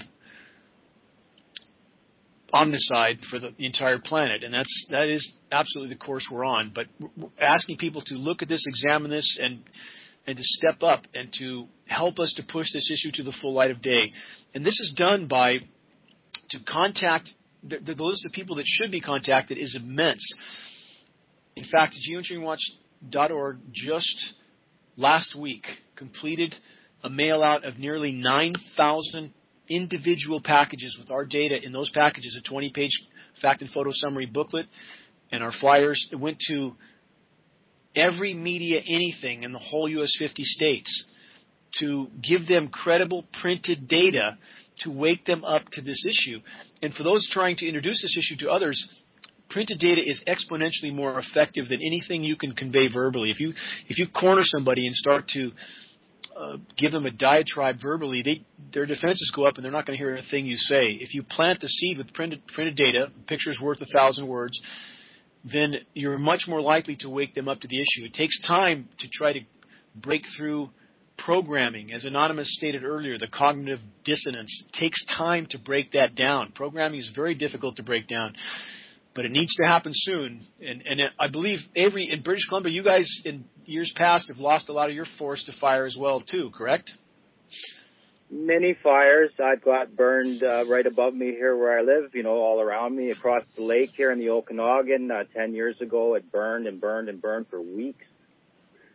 omnicide for the entire planet, and that is absolutely the course we're on. But we're asking people to look at this, examine this, and to step up and to help us to push this issue to the full light of day. And this is done to contact the list of people that should be contacted is immense. In fact, geoengineeringwatch.org just last week completed a mail-out of nearly 9,000 individual packages with our data in those packages, a 20-page fact and photo summary booklet, and our flyers. It went to every media, anything in the whole U.S. 50 states to give them credible printed data to wake them up to this issue. And for those trying to introduce this issue to others, printed data is exponentially more effective than anything you can convey verbally. If you corner somebody and start to give them a diatribe verbally, their defenses go up and they're not going to hear a thing you say. If you plant the seed with printed data, pictures worth 1,000 words, then you're much more likely to wake them up to the issue. It takes time to try to break through programming. As Anonymous stated earlier, the cognitive dissonance takes time to break that down. Programming is very difficult to break down, but it needs to happen soon. And I believe, Avery, in British Columbia, you guys in years past have lost a lot of your forest to fire as well, too, correct?
Many fires. I've got burned right above me here where I live, all around me, across the lake here in the Okanagan. 10 years ago, it burned and burned and burned for weeks.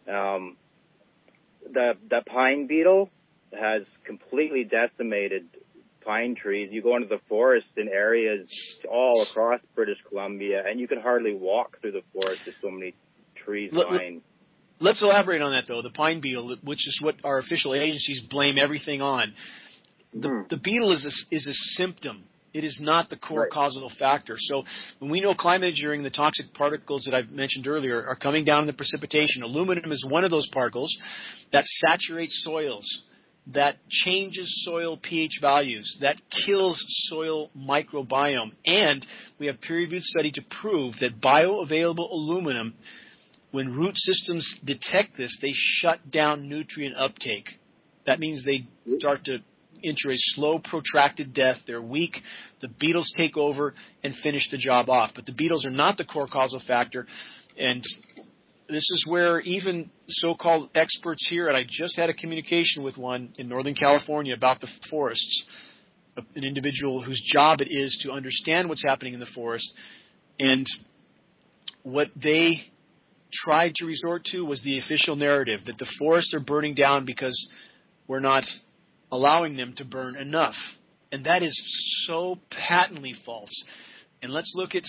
The pine beetle has completely decimated pine trees. You go into the forest in areas all across British Columbia, and you can hardly walk through the forest. There's so many trees lying.
Let's elaborate on that, though. The pine beetle, which is what our official agencies blame everything on. The beetle is a symptom. It is not the core causal factor. So when we know climate engineering, the toxic particles that I've mentioned earlier are coming down in the precipitation. Aluminum is one of those particles that saturates soils, that changes soil pH values, that kills soil microbiome. And we have peer-reviewed study to prove that bioavailable aluminum, when root systems detect this, they shut down nutrient uptake. That means they start to enter a slow, protracted death. They're weak. The beetles take over and finish the job off. But the beetles are not the core causal factor. And this is where even so-called experts here, and I just had a communication with one in Northern California about the forests, an individual whose job it is to understand what's happening in the forest. And what they tried to resort to was the official narrative that the forests are burning down because we're not allowing them to burn enough. And that is so patently false. And let's look at,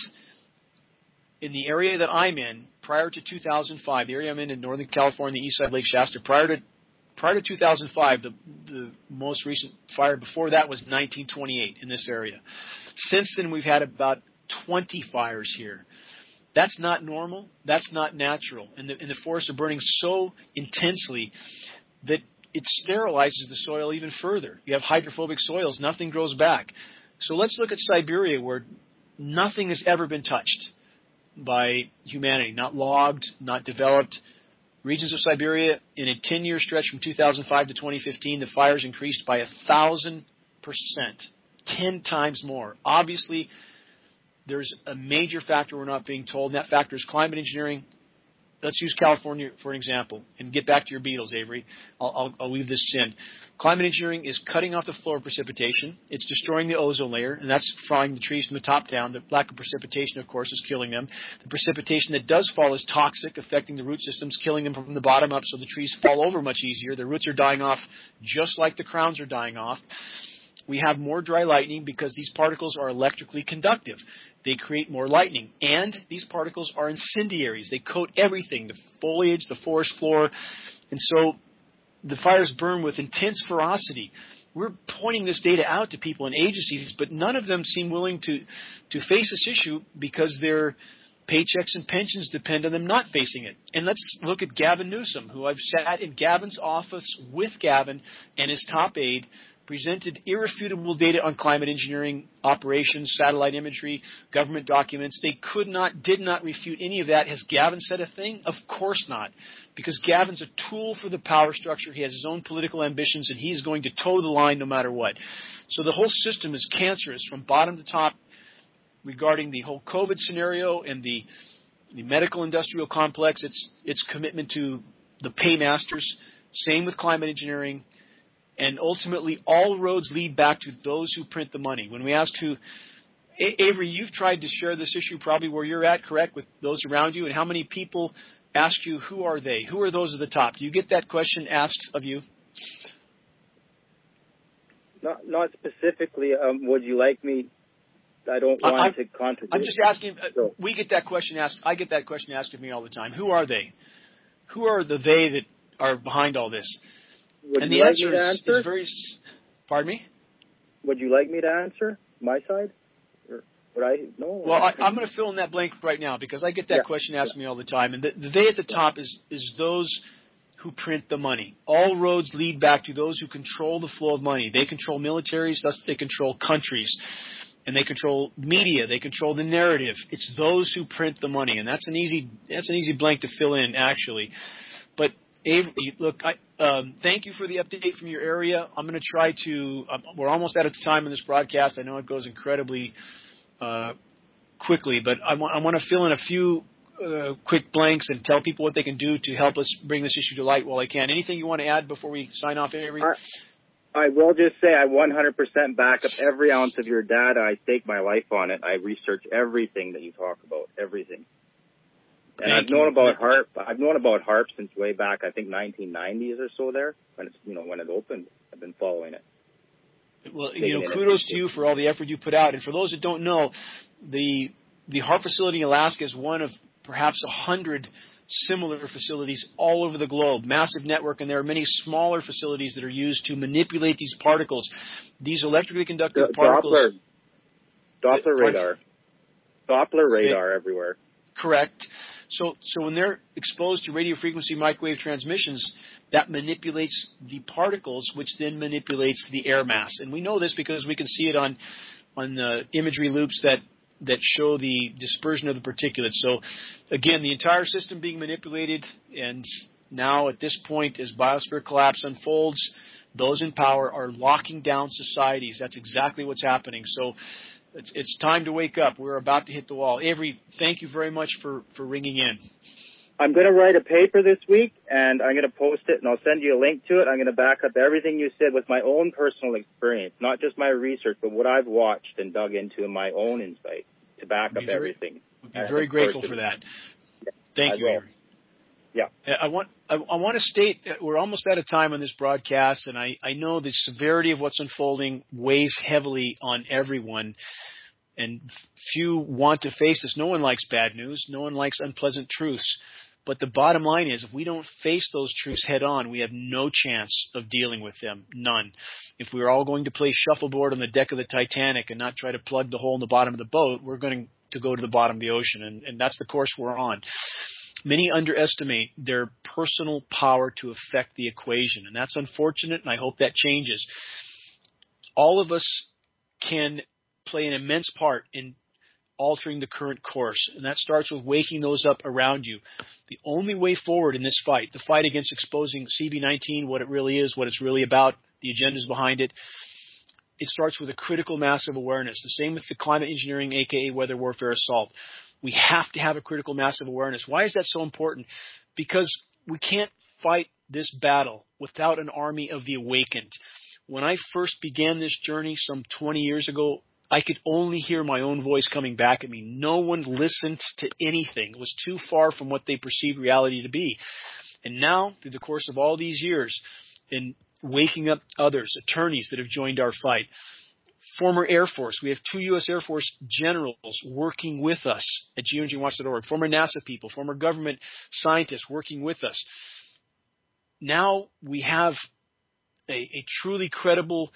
in the area that I'm in, prior to 2005, the area I'm in Northern California, the east side of Lake Shasta, prior to 2005, the most recent fire before that was 1928 in this area. Since then, we've had about 20 fires here. That's not normal. That's not natural. And the forests are burning so intensely that it sterilizes the soil even further. You have hydrophobic soils. Nothing grows back. So let's look at Siberia, where nothing has ever been touched by humanity, not logged, not developed. Regions of Siberia, in a 10-year stretch from 2005 to 2015, the fires increased by 1,000%, 10 times more. Obviously, there's a major factor we're not being told, and that factor is climate engineering. Let's use California for an example, and get back to your beetles, Avery. I'll weave this in. Climate engineering is cutting off the flow of precipitation. It's destroying the ozone layer, and that's frying the trees from the top down. The lack of precipitation, of course, is killing them. The precipitation that does fall is toxic, affecting the root systems, killing them from the bottom up, so the trees fall over much easier. Their roots are dying off just like the crowns are dying off. We have more dry lightning because these particles are electrically conductive. They create more lightning. And these particles are incendiaries. They coat everything, the foliage, the forest floor. And so the fires burn with intense ferocity. We're pointing this data out to people and agencies, but none of them seem willing to face this issue because their paychecks and pensions depend on them not facing it. And let's look at Gavin Newsom, who I've sat in Gavin's office with Gavin and his top aide, presented irrefutable data on climate engineering operations, satellite imagery, government documents. They did not refute any of that. Has Gavin said a thing? Of course not, because Gavin's a tool for the power structure. He has his own political ambitions, and he's going to toe the line no matter what. So the whole system is cancerous from bottom to top regarding the whole COVID scenario and the medical industrial complex, its commitment to the paymasters. Same with climate engineering. And ultimately, all roads lead back to those who print the money. When we ask who, Avery, you've tried to share this issue probably where you're at, correct, with those around you, and how many people ask you, who are they? Who are those at the top? Do you get that question asked of you?
Not specifically. Would you like me? I don't want to contradict.
I'm just asking. We get that question asked. I get that question asked of me all the time. Who are they? Who are the they that are behind all this?
And the answer
is very. Pardon me?
Would you like me to answer my side? Or would I? No.
Well, I'm going to fill in that blank right now because I get that question asked me all the time. And the they at the top is those who print the money. All roads lead back to those who control the flow of money. They control militaries, thus they control countries. And they control media. They control the narrative. It's those who print the money. And that's an easy blank to fill in, actually. But Avery, look, thank you for the update from your area. I'm going to try to we're almost out of time in this broadcast. I know it goes incredibly quickly, but I want to fill in a few quick blanks and tell people what they can do to help us bring this issue to light while they can. Anything you want to add before we sign off, Avery?
I will just say I 100% back up every ounce of your data. I stake my life on it. I research everything that you talk about, everything. And I've known about HARP since way back, I think 1990s or so there, when it opened. I've been following it.
Well, kudos to you for all the effort you put out. And for those that don't know, the HARP facility in Alaska is one of perhaps 100 similar facilities all over the globe, massive network, and there are many smaller facilities that are used to manipulate these particles, these electrically conductive particles.
Doppler radar everywhere.
Correct. So when they're exposed to radio frequency microwave transmissions, that manipulates the particles, which then manipulates the air mass. And we know this because we can see it on the imagery loops that show the dispersion of the particulates. So, again, the entire system being manipulated, and now at this point, as biosphere collapse unfolds, those in power are locking down societies. That's exactly what's happening. So it's time to wake up. We're about to hit the wall. Avery, thank you very much for ringing in.
I'm going to write a paper this week, and I'm going to post it, and I'll send you a link to it. I'm going to back up everything you said with my own personal experience, not just my research, but what I've watched and dug into in my own insight to back up everything.
We'd be very grateful for that. Thank you, Avery.
Yeah.
I want to state we're almost out of time on this broadcast, and I know the severity of what's unfolding weighs heavily on everyone, and few want to face this. No one likes bad news. No one likes unpleasant truths. But the bottom line is, if we don't face those truths head on, we have no chance of dealing with them. None. If we're all going to play shuffleboard on the deck of the Titanic and not try to plug the hole in the bottom of the boat, we're going to go to the bottom of the ocean, and that's the course we're on. Many underestimate their personal power to affect the equation, and that's unfortunate, and I hope that changes. All of us can play an immense part in altering the current course, and that starts with waking those up around you. The only way forward in this fight, the fight against exposing CB19, what it really is, what it's really about, the agendas behind it, it starts with a critical mass of awareness. The same with the climate engineering, a.k.a. weather warfare assault. We have to have a critical mass of awareness. Why is that so important? Because we can't fight this battle without an army of the awakened. When I first began this journey some 20 years ago, I could only hear my own voice coming back at me. No one listened to anything. It was too far from what they perceived reality to be. And now, through the course of all these years, in waking up others, attorneys that have joined our fight, former Air Force, we have 2 U.S. Air Force generals working with us at geoengineeringwatch.org, former NASA people, former government scientists working with us. Now we have a truly credible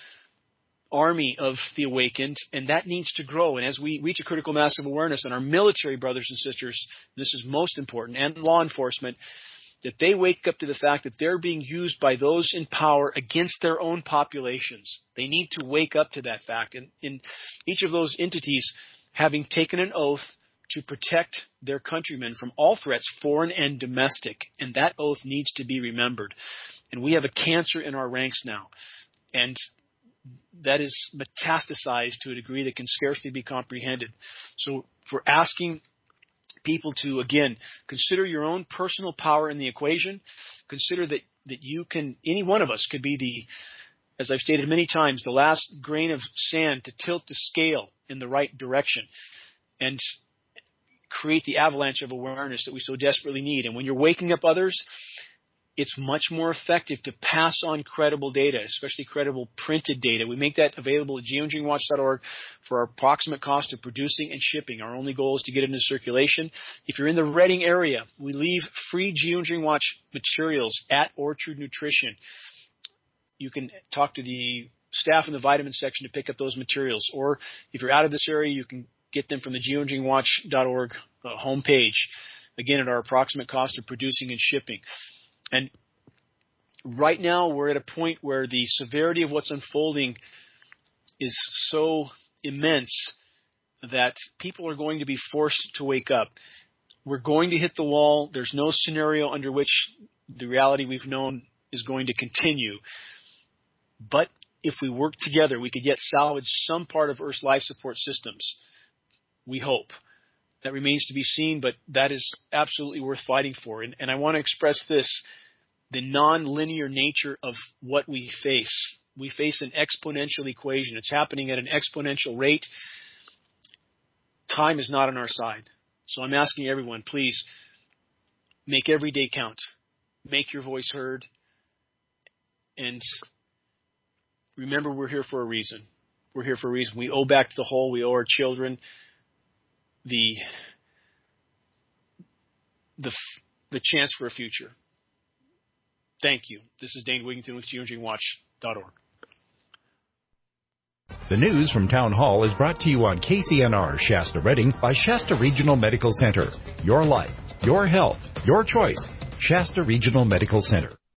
army of the awakened, and that needs to grow. And as we reach a critical mass of awareness, and our military brothers and sisters, this is most important, and law enforcement, that they wake up to the fact that they're being used by those in power against their own populations. They need to wake up to that fact. And in each of those entities, having taken an oath to protect their countrymen from all threats, foreign and domestic, and that oath needs to be remembered. And we have a cancer in our ranks now. And that is metastasized to a degree that can scarcely be comprehended. So we're asking people to, again, consider your own personal power in the equation. Consider that you can, any one of us could be the, as I've stated many times, the last grain of sand to tilt the scale in the right direction and create the avalanche of awareness that we so desperately need. And when you're waking up others, it's much more effective to pass on credible data, especially credible printed data. We make that available at geoengineeringwatch.org for our approximate cost of producing and shipping. Our only goal is to get it into circulation. If you're in the Reading area, we leave free Geoengineering Watch materials at Orchard Nutrition. You can talk to the staff in the vitamin section to pick up those materials. Or if you're out of this area, you can get them from the geoengineeringwatch.org homepage, again, at our approximate cost of producing and shipping. And right now we're at a point where the severity of what's unfolding is so immense that people are going to be forced to wake up. We're going to hit the wall. There's no scenario under which the reality we've known is going to continue. But if we work together, we could yet salvage some part of Earth's life support systems. We hope. That remains to be seen, but that is absolutely worth fighting for. And I want to express this. The non-linear nature of what we face. We face an exponential equation. It's happening at an exponential rate. Time is not on our side. So I'm asking everyone, please, Make every day count. Make your voice heard. And remember, we're here for a reason. We're here for a reason. We owe back to the whole. We owe our children the chance for a future. Thank you. This is Dane Wigington with GeoEngineWatch.org.
The news from Town Hall is brought to you on KCNR Shasta Redding by Shasta Regional Medical Center. Your life, your health, your choice. Shasta Regional Medical Center.